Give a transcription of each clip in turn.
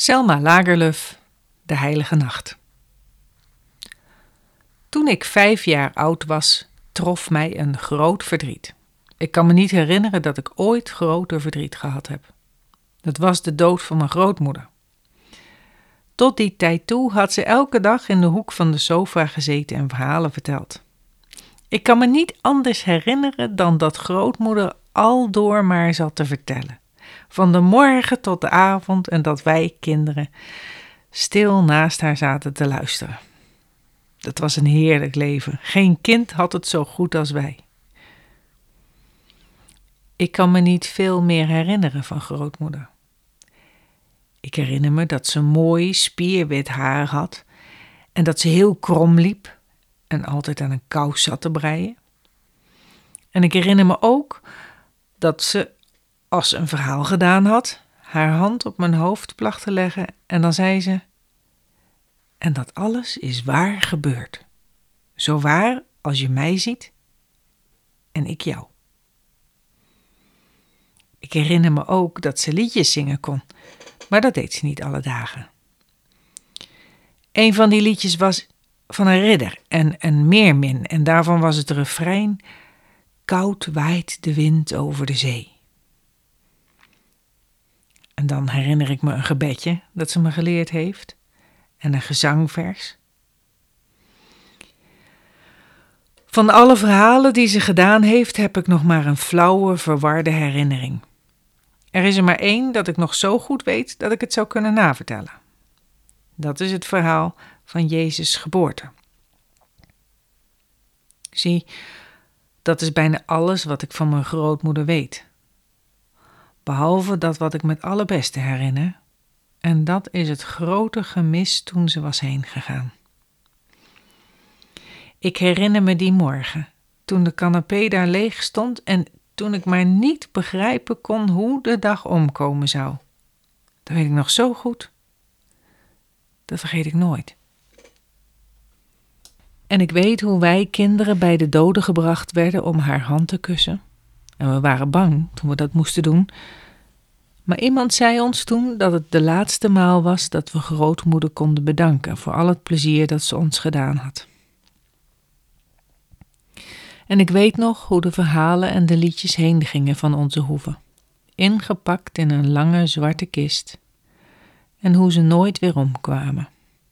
Selma Lagerlöf, De Heilige Nacht. Toen ik 5 jaar oud was, trof mij een groot verdriet. Ik kan me niet herinneren dat ik ooit groter verdriet gehad heb. Dat was de dood van mijn grootmoeder. Tot die tijd toe had ze elke dag in de hoek van de sofa gezeten en verhalen verteld. Ik kan me niet anders herinneren dan dat grootmoeder aldoor maar zat te vertellen. Van de morgen tot de avond en dat wij kinderen stil naast haar zaten te luisteren. Dat was een heerlijk leven. Geen kind had het zo goed als wij. Ik kan me niet veel meer herinneren van grootmoeder. Ik herinner me dat ze mooi spierwit haar had en dat ze heel krom liep en altijd aan een kous zat te breien. En ik herinner me ook dat ze, als ze een verhaal gedaan had, haar hand op mijn hoofd placht te leggen en dan zei ze: en dat alles is waar gebeurd. Zo waar als je mij ziet en ik jou. Ik herinner me ook dat ze liedjes zingen kon, maar dat deed ze niet alle dagen. Een van die liedjes was van een ridder en een meermin en daarvan was het refrein: koud waait de wind over de zee. En dan herinner ik me een gebedje dat ze me geleerd heeft en een gezangvers. Van alle verhalen die ze gedaan heeft, heb ik nog maar een flauwe, verwarde herinnering. Er is er maar één dat ik nog zo goed weet dat ik het zou kunnen navertellen. Dat is het verhaal van Jezus' geboorte. Zie, dat is bijna alles wat ik van mijn grootmoeder weet. Behalve dat wat ik met allerbeste herinner, en dat is het grote gemis toen ze was heen gegaan. Ik herinner me die morgen, toen de canapé daar leeg stond en toen ik maar niet begrijpen kon hoe de dag omkomen zou. Dat weet ik nog zo goed. Dat vergeet ik nooit. En ik weet hoe wij kinderen bij de dode gebracht werden om haar hand te kussen. En we waren bang toen we dat moesten doen. Maar iemand zei ons toen dat het de laatste maal was dat we grootmoeder konden bedanken voor al het plezier dat ze ons gedaan had. En ik weet nog hoe de verhalen en de liedjes heen gingen van onze hoeve, ingepakt in een lange zwarte kist, en hoe ze nooit weer omkwamen.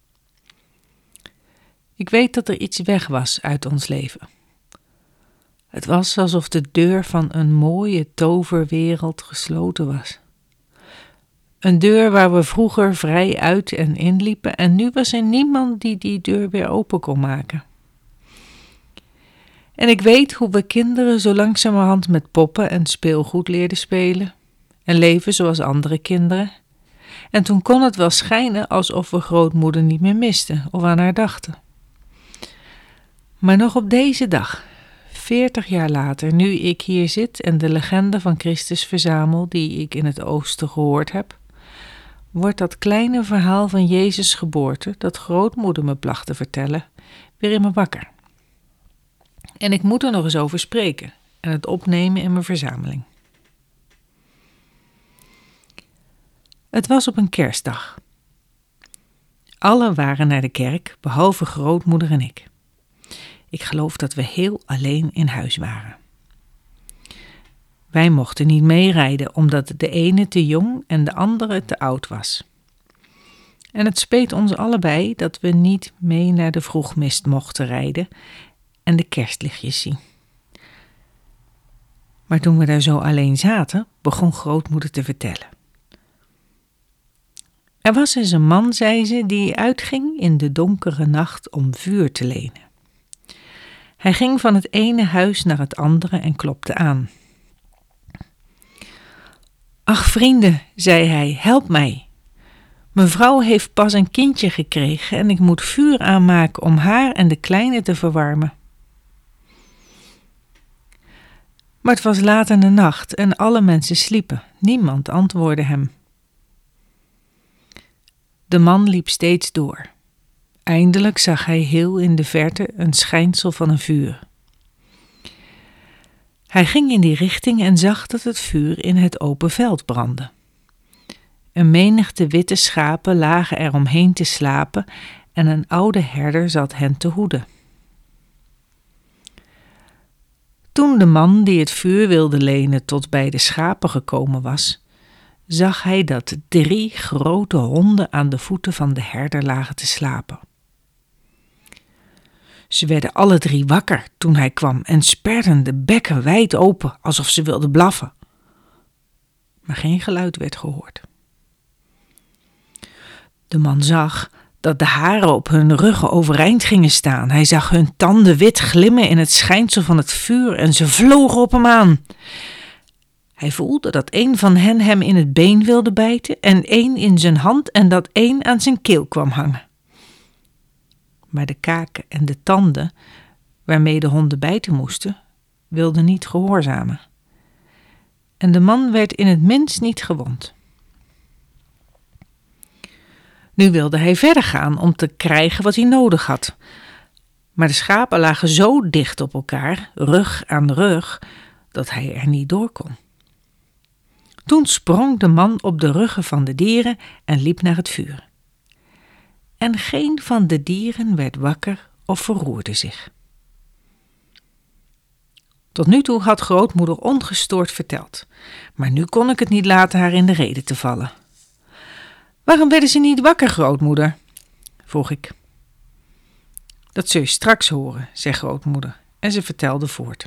Ik weet dat er iets weg was uit ons leven. Het was alsof de deur van een mooie toverwereld gesloten was. Een deur waar we vroeger vrij uit en inliepen en nu was er niemand die die deur weer open kon maken. En ik weet hoe we kinderen zo langzamerhand met poppen en speelgoed leerden spelen en leven zoals andere kinderen. En toen kon het wel schijnen alsof we grootmoeder niet meer misten of aan haar dachten. Maar nog op deze dag, 40 jaar later, nu ik hier zit en de legende van Christus verzamel die ik in het oosten gehoord heb, wordt dat kleine verhaal van Jezus' geboorte, dat grootmoeder me placht te vertellen, weer in me wakker. En ik moet er nog eens over spreken en het opnemen in mijn verzameling. Het was op een kerstdag. Allen waren naar de kerk, behalve grootmoeder en ik. Ik geloof dat we heel alleen in huis waren. Wij mochten niet meerijden, omdat de ene te jong en de andere te oud was. En het speet ons allebei dat we niet mee naar de vroegmist mochten rijden en de kerstlichtjes zien. Maar toen we daar zo alleen zaten, begon grootmoeder te vertellen. Er was eens een man, zei ze, die uitging in de donkere nacht om vuur te lenen. Hij ging van het ene huis naar het andere en klopte aan. Ach vrienden, zei hij, help mij. Mijn vrouw heeft pas een kindje gekregen en ik moet vuur aanmaken om haar en de kleine te verwarmen. Maar het was laat in de nacht en alle mensen sliepen. Niemand antwoordde hem. De man liep steeds door. Eindelijk zag hij heel in de verte een schijnsel van een vuur. Hij ging in die richting en zag dat het vuur in het open veld brandde. Een menigte witte schapen lagen er omheen te slapen en een oude herder zat hen te hoeden. Toen de man die het vuur wilde lenen tot bij de schapen gekomen was, zag hij dat 3 grote honden aan de voeten van de herder lagen te slapen. Ze werden alle 3 wakker toen hij kwam en sperden de bekken wijd open alsof ze wilden blaffen. Maar geen geluid werd gehoord. De man zag dat de haren op hun ruggen overeind gingen staan. Hij zag hun tanden wit glimmen in het schijnsel van het vuur en ze vlogen op hem aan. Hij voelde dat 1 van hen hem in het been wilde bijten en 1 in zijn hand en dat 1 aan zijn keel kwam hangen. Maar de kaken en de tanden, waarmee de honden bijten moesten, wilden niet gehoorzamen. En de man werd in het minst niet gewond. Nu wilde hij verder gaan om te krijgen wat hij nodig had. Maar de schapen lagen zo dicht op elkaar, rug aan rug, dat hij er niet door kon. Toen sprong de man op de ruggen van de dieren en liep naar het vuur. En geen van de dieren werd wakker of verroerde zich. Tot nu toe had grootmoeder ongestoord verteld, maar nu kon ik het niet laten haar in de rede te vallen. Waarom werden ze niet wakker, grootmoeder? Vroeg ik. Dat zul je straks horen, zei grootmoeder, en ze vertelde voort.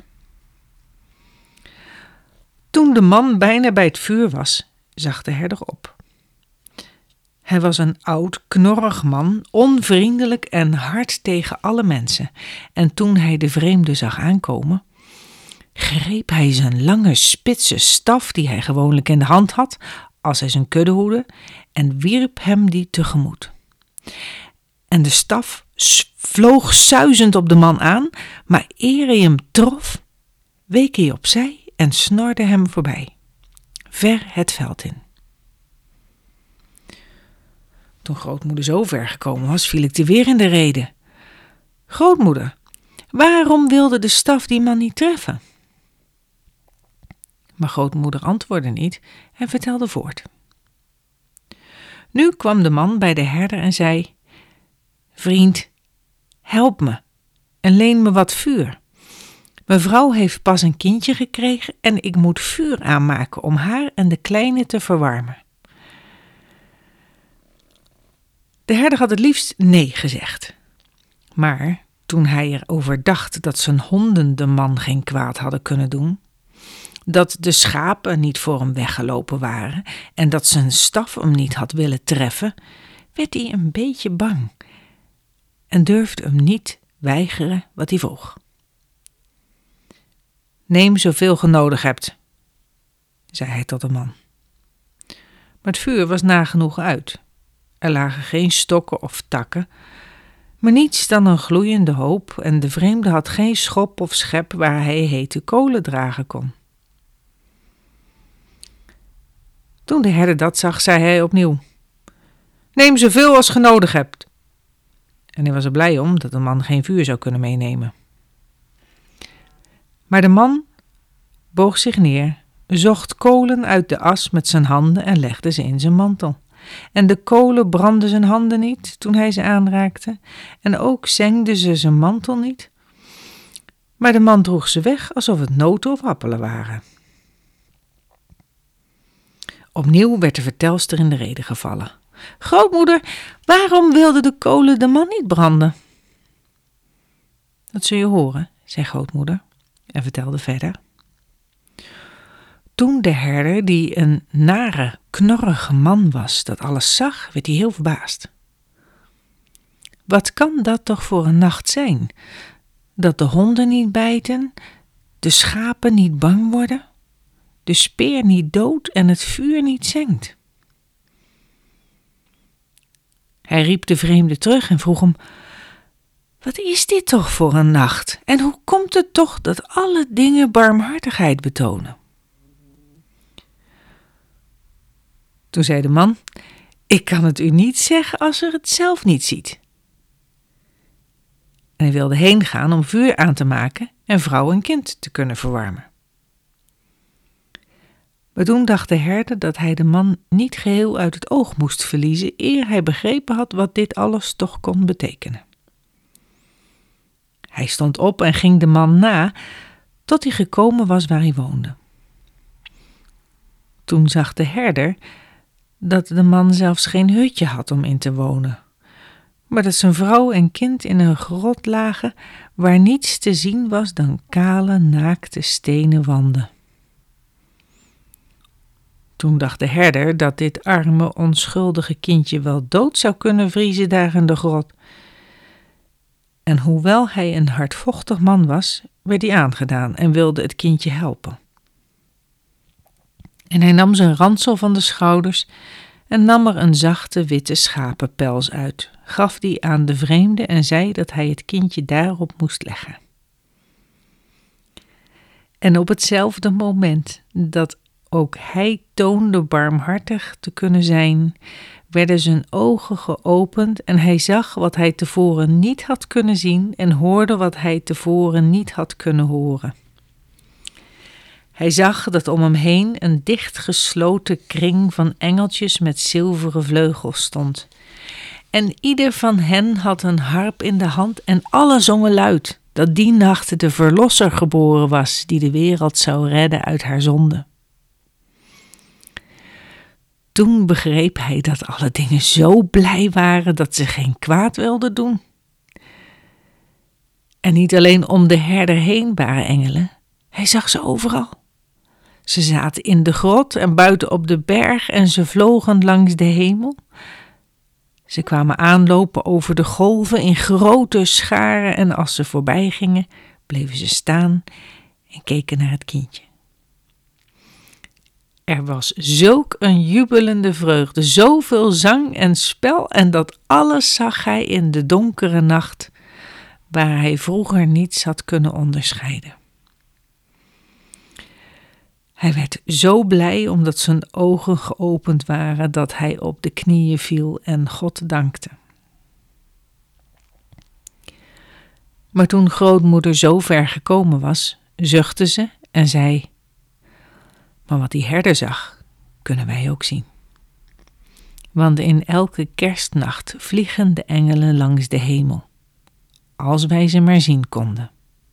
Toen de man bijna bij het vuur was, zag de herder op. Hij was een oud, knorrig man, onvriendelijk en hard tegen alle mensen. En toen hij de vreemde zag aankomen, greep hij zijn lange, spitse staf, die hij gewoonlijk in de hand had, als hij zijn kudde hoedde, en wierp hem die tegemoet. En de staf vloog suizend op de man aan, maar eer hij hem trof, week hij opzij en snorde hem voorbij, ver het veld in. Toen grootmoeder zo ver gekomen was, viel ik er weer in de rede. Grootmoeder, waarom wilde de staf die man niet treffen? Maar grootmoeder antwoordde niet en vertelde voort. Nu kwam de man bij de herder en zei: Vriend, help me en leen me wat vuur. Mevrouw heeft pas een kindje gekregen en ik moet vuur aanmaken om haar en de kleine te verwarmen. De herder had het liefst nee gezegd. Maar toen hij erover dacht dat zijn honden de man geen kwaad hadden kunnen doen, dat de schapen niet voor hem weggelopen waren en dat zijn staf hem niet had willen treffen, werd hij een beetje bang en durfde hem niet weigeren wat hij vroeg. Neem zoveel je nodig hebt, zei hij tot de man. Maar het vuur was nagenoeg uit. Er lagen geen stokken of takken, maar niets dan een gloeiende hoop en de vreemde had geen schop of schep waar hij hete kolen dragen kon. Toen de herder dat zag, zei hij opnieuw: Neem zoveel als je nodig hebt. En hij was er blij om dat de man geen vuur zou kunnen meenemen. Maar de man boog zich neer, zocht kolen uit de as met zijn handen en legde ze in zijn mantel. En de kolen brandden zijn handen niet toen hij ze aanraakte, en ook zengden ze zijn mantel niet. Maar de man droeg ze weg alsof het noten of appelen waren. Opnieuw werd de vertelster in de rede gevallen. Grootmoeder, waarom wilden de kolen de man niet branden? Dat zul je horen, zei grootmoeder en vertelde verder. Toen de herder, die een nare, knorrige man was, dat alles zag, werd hij heel verbaasd. Wat kan dat toch voor een nacht zijn? Dat de honden niet bijten, de schapen niet bang worden, de speer niet dood en het vuur niet zengt. Hij riep de vreemde terug en vroeg hem: Wat is dit toch voor een nacht? En hoe komt het toch dat alle dingen barmhartigheid betonen? Toen zei de man: Ik kan het u niet zeggen als u het zelf niet ziet. En hij wilde heen gaan om vuur aan te maken en vrouw en kind te kunnen verwarmen. Maar toen dacht de herder dat hij de man niet geheel uit het oog moest verliezen, eer hij begrepen had wat dit alles toch kon betekenen. Hij stond op en ging de man na, tot hij gekomen was waar hij woonde. Toen zag de herder dat de man zelfs geen hutje had om in te wonen, maar dat zijn vrouw en kind in een grot lagen waar niets te zien was dan kale, naakte stenen wanden. Toen dacht de herder dat dit arme, onschuldige kindje wel dood zou kunnen vriezen daar in de grot. En hoewel hij een hardvochtig man was, werd hij aangedaan en wilde het kindje helpen. En hij nam zijn ransel van de schouders en nam er een zachte witte schapenpels uit, gaf die aan de vreemde en zei dat hij het kindje daarop moest leggen. En op hetzelfde moment dat ook hij toonde barmhartig te kunnen zijn, werden zijn ogen geopend en hij zag wat hij tevoren niet had kunnen zien en hoorde wat hij tevoren niet had kunnen horen. Hij zag dat om hem heen een dichtgesloten kring van engeltjes met zilveren vleugels stond. En ieder van hen had een harp in de hand en alle zongen luid dat die nacht de Verlosser geboren was die de wereld zou redden uit haar zonde. Toen begreep hij dat alle dingen zo blij waren dat ze geen kwaad wilden doen. En niet alleen om de herder heen waren engelen, hij zag ze overal. Ze zaten in de grot en buiten op de berg en ze vlogen langs de hemel. Ze kwamen aanlopen over de golven in grote scharen en als ze voorbij gingen, bleven ze staan en keken naar het kindje. Er was zulk een jubelende vreugde, zoveel zang en spel en dat alles zag hij in de donkere nacht, waar hij vroeger niets had kunnen onderscheiden. Hij werd zo blij omdat zijn ogen geopend waren dat hij op de knieën viel en God dankte. Maar toen grootmoeder zo ver gekomen was, zuchtte ze en zei: maar wat die herder zag, kunnen wij ook zien. Want in elke kerstnacht vliegen de engelen langs de hemel, als wij ze maar zien konden.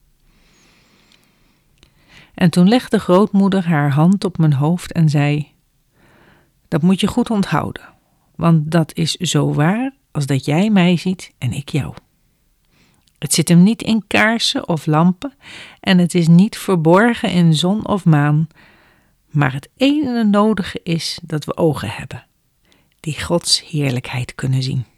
En toen legde grootmoeder haar hand op mijn hoofd en zei: dat moet je goed onthouden, want dat is zo waar als dat jij mij ziet en ik jou. Het zit hem niet in kaarsen of lampen en het is niet verborgen in zon of maan, maar het enige nodige is dat we ogen hebben, die Gods heerlijkheid kunnen zien.